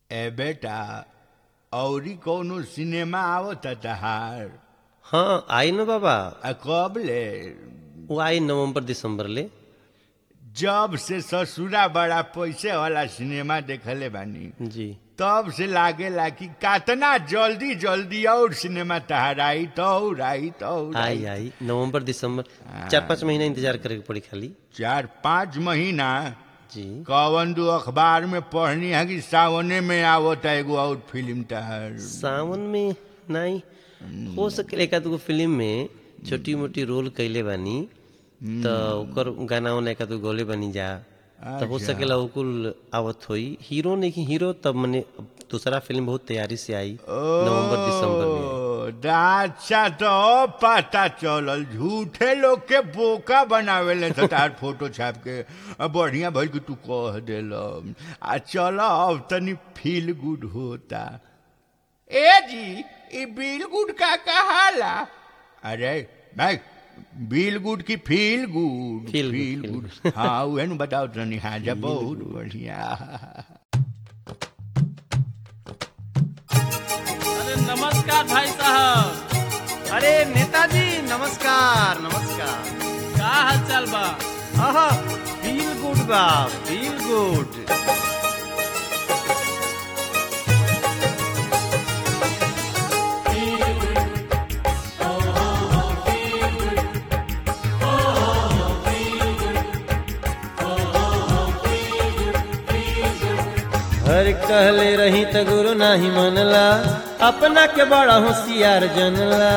ए बेटा औरी कौनो सिनेमा आवता तहार? हाँ आई न बाबा। कब ले? वो आई नवंबर दिसंबर ले। जब से ससुरा बड़ा पैसे वाला सिनेमा देखले बानी जी तब से लागेला कि कातना जल्दी जल्दी और सिनेमा तहार आई तो आई नवंबर दिसंबर 4-5 महीना इंतजार करे के पड़ी खाली। 4-5 महीना? जी कौन दो अखबार में पढ़नी है कि सावने में आवता एगो और फिल्म तहार? सावन में नहीं हो सके एक आध फिल्म में छोटी मोटी रोल कैले बानी तो ओकर गाना वाना एक आध गोले बनी जा तो हो सकेला ओकुल आवत होई। हीरो नहीं कि हीरो तब मने दूसरा फिल्म बहुत तैयारी से आई नवंबर दिसंबर में। अच्छा तो पता चलल झूठे लोग के बोका बनावेले तार फोटो छाप के बढ़िया भइल कि तू कह देल। चल अब तनी फील गुड होता। ए जी ई फील गुड का कहाला? अरे भाई फील गुड की फील गुड? फील गुड हाँ उहे न बताओ तनी। हाँ जा बहुत बढ़िया। नमस्कार भाई साहब। अरे नेताजी नमस्कार नमस्कार। का हाल चाल बा? आहा फील गुड बा फील गुड। हर कहले रही त गुरु नाही मनला अपना के बड़ा होशियार जनला।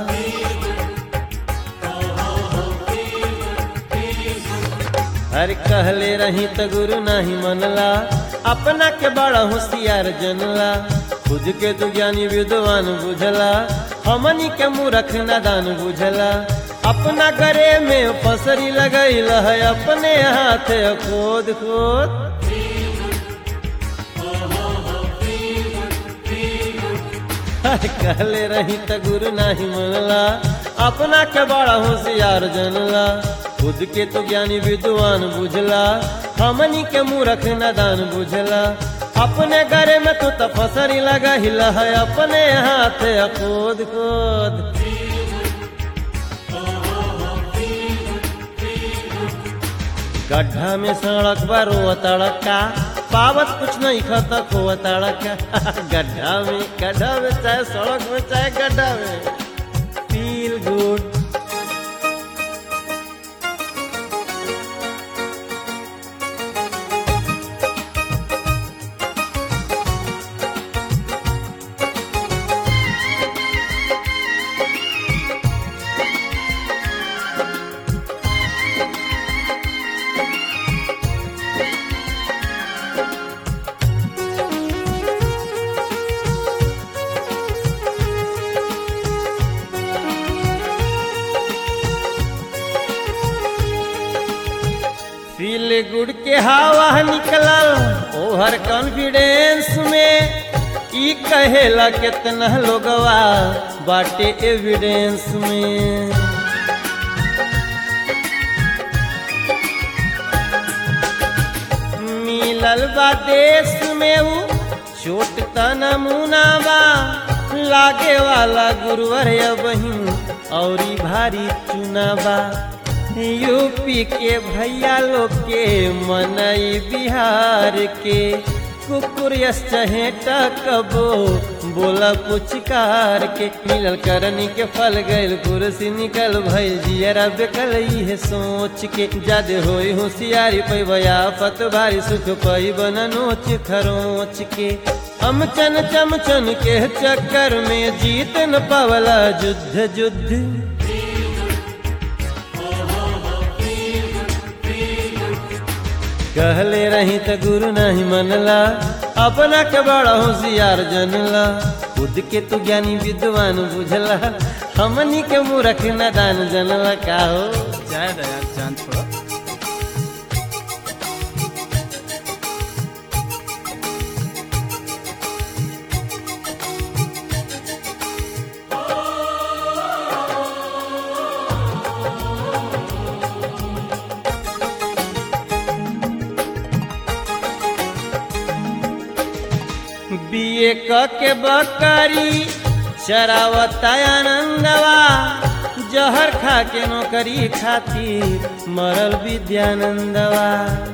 हर कहले रही त गुरु नाही मनला अपना के बड़ा होशियार जनला। खुद के तू ज्ञानी विद्वान बुझला हमनी के मूर्ख नादान बुझला। अपना गरे में पसरी लगैल है अपने हाथ खोद खोद। कहले रही त गुरु नाही मनला अपना के बड़ा होशियार जनला। खुद के तो ज्ञानी विद्वान बुझला हमनी के मूर्ख नादान बुझला। अपने घरे में तो तपसरी लगा हिला है अपने हाथ खोद खोद। गड्ढा में सड़क बारो तड़का पावत कुछ नहीं खाता खो तड़का। गड्ढा में चाहे सड़क में चाहे गड्ढा में फील गुड। फील गुड के हवा निकलल ओवर कॉन्फिडेंस में। ई कहेला कितना लोगवा बाटे एविडेंस में। मिलल बा देश में ऊ छोट त नमूना बा। लागे वाला गुरुवर बहिन औरी भारी चुनावा। यूपी के भैया लोग के मनई बिहार के कुकुर चहेटा कबो बोला पुचकार के। मिलल करनी के फल गैल कुर्सी निकल भइल जियरा बेकल है सोच के। जादे होई होशियारी पैबया फत भारी सुख पई बन नोच खरोच के। हम चमचन के चक्कर में जीत न पावला युद्ध युद्ध। कहले रही त गुरु नहीं मनला अपना के बड़ा होशियार जनला। खुद के तू ज्ञानी विद्वान बुझला हमनी के मूर्ख नादान जनला। का हो जय दया चांद छोड़ो। बीए क के बकरी चरावता आनंदवा, जहर खा के नौकरी खातिर मरल विद्यानंदवा।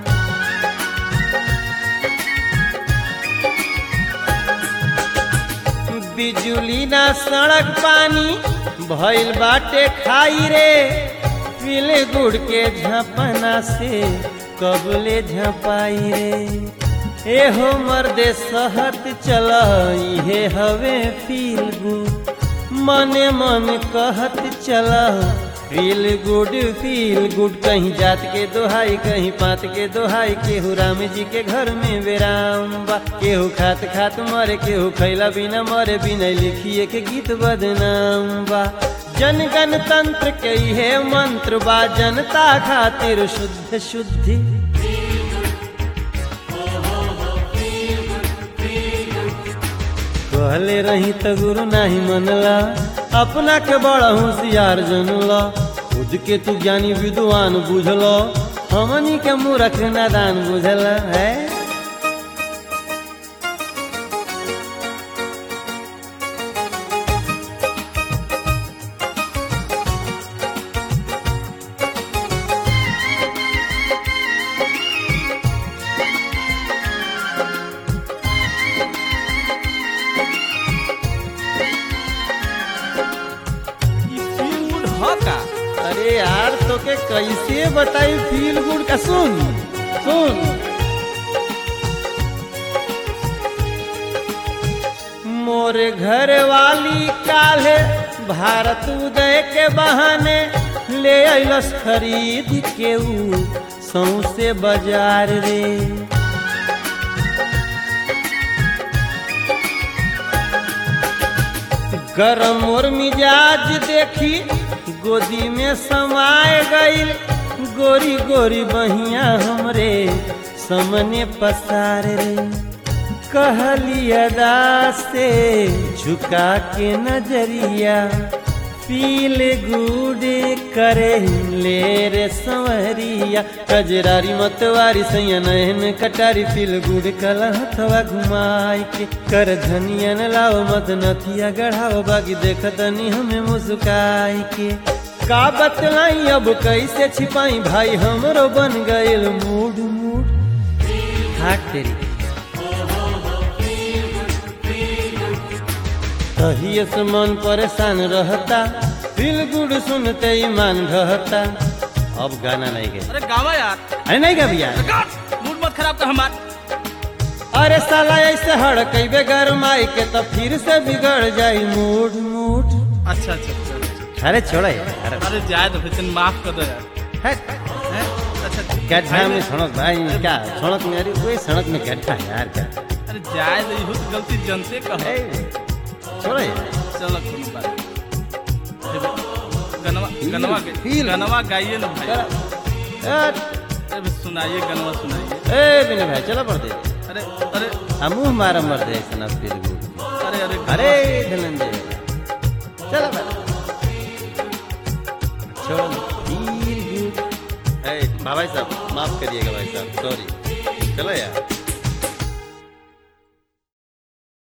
बिजुली ना सड़क पानी भइल बाटे खाई रे, पीले गुड़ के झपना से कबले झपाई रे। एहो मर्दे सहत चल इहे हवे फील गुड, मने मन कहत चल फील गुड। कहीं जात के दोहाई कहीं पात के दोहाई, केहू राम जी के घर में बेराम बा, केहू खात खात मरे केहू खैला बिना मरे, बिना लिखिए के गीत बदनाम बा। जन गणतंत्र के इहे मंत्र बा, जनता खातिर शुद्ध शुद्धि। कहले रही त गुरु नाही मनला, अपना के बड़ा होशियार जनला, खुद के तू ज्ञानी विद्वान बुझला, हमनी के मूर्ख नादान बुझला है। अरे यार तो के कैसे बताई फील गुड का, सुन सुन। मोरे घर वाली काले भारत उदय के बहाने ले अइलस खरीद के ऊ सौंसे बाजार रे। गरम और मिजाज देखी गोदी में समाए गईल, गोरी गोरी बहिया हमरे समने पसार रे। कहली अदा से झुका के नजरिया, फील गुड करे ले रे संवरिया। कजरारी मतवारी सैया नहन कटारी, फील गुड कलहथवा घुमाई के, कर धनियन लाओ मत नथिया गढ़ाओ, बागी देखतनी हमें मुस्काई के। का बतलाई अब कैसे छिपाई, भाई हमरो बन गईल मूड मूड। हाथ तेरी तहिए से मन परेशान रहता, फील गुड सुनते ईमान ढहता। अब गाना नहीं गए। अरे गावा यार। अरे नहीं गा भैया, मूड मत खराब कर हमार। अरे साला ऐसे हड़कैबे गरमाई के तो फिर से बिगड़ जाई मूड मूड। अच्छा अच्छा अच्छा। अरे छोड़ा यार। अरे जाए तो फिर माफ कर दो यार। अच्छा गड्ढा में सड़क भाई क्या, सड़क में अरे कोई सड़क में गड्ढा यार क्या। अरे जाए तो यही गलती जनते कहो। छोड़ो यार। चलो कोई बात। गनवा गाइए ना भाई। अरे सुनाइए गनवा सुनाइए। ए बिना भाई चलो पढ़ दे। अरे अरे मुँह मारा मर दे सना फिर गुड। अरे अरे अरे धनंजय चलो भाई छोड़ो फील गुड। भाई साहब माफ करिएगा भाई साहब, सॉरी। चलो यार।